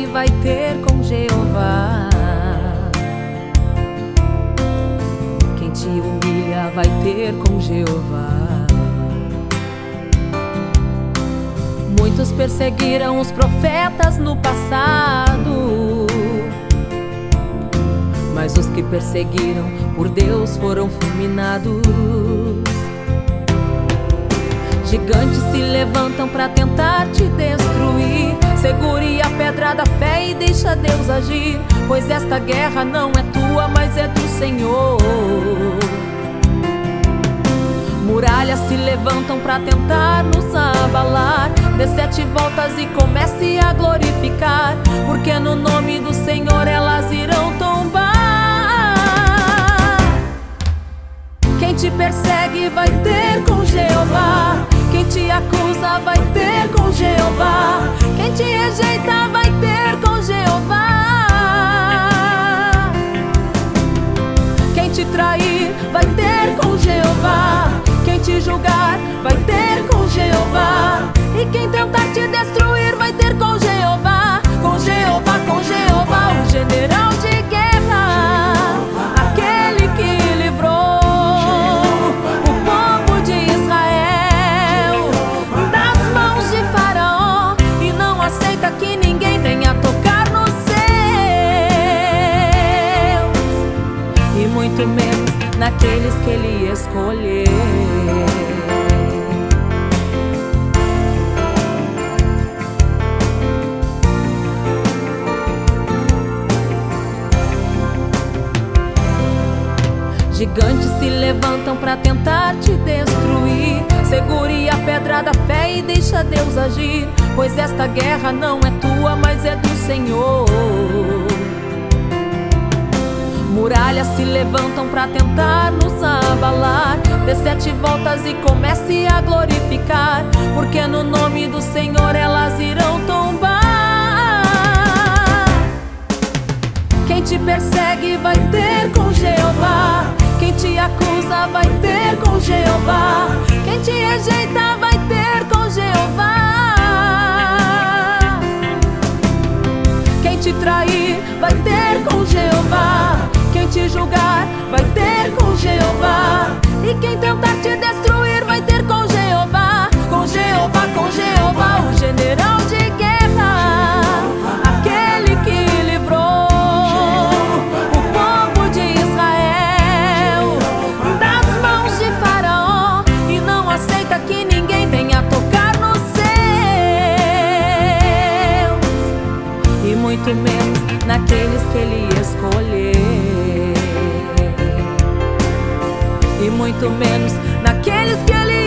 vai ter com Jeová. Quem te humilha vai ter com Jeová. Muitos perseguiram os profetas no passado, mas os que perseguiram por Deus foram fulminados. Gigantes se levantam para tentar te destruir. Segure a pedra da fé e deixa Deus agir, pois esta guerra não é tua, mas é do Senhor. Muralhas se levantam para tentar nos abalar. Dê 7 voltas e comece a glorificar, porque no nome do Senhor elas irão tombar. Quem te persegue vai ter com Jeová. Quem te acusa vai ter com Jeová. Quem te rejeita vai ter com Jeová. Quem te trair vai ter com Jeová. Quem te julgar vai ter com Jeová. E quem tentar te destruir vai ter com Jeová. Com Jeová, com Jeová, o general de guerra, aquele que livrou o povo de Israel das mãos de Faraó, e não aceita que ninguém venha tocar nos seus, e muito menos naqueles que ele escolheu. Gigantes se levantam para tentar te destruir. Segure a pedra da fé e deixa Deus agir, pois esta guerra não é tua, mas é do Senhor. Muralhas se levantam para tentar nos abalar. Dê 7 voltas e comece a glorificar, porque no nome do Senhor elas irão tombar. Quem te persegue vai ter com Jeová. Quem te acusa vai ter com Jeová. Quem te rejeita vai ter com Jeová. Quem te trair vai ter com Jeová. Quem te julgar vai ter com Jeová. E quem tentar te destruir vai ter com Jeová. Com Jeová, com Jeová, o general de guerra, aquele que livrou o povo de Israel das mãos de Faraó, e não aceita que ninguém venha tocar nos seus, e muito menos naqueles que ele escolheu, e muito menos naqueles que ele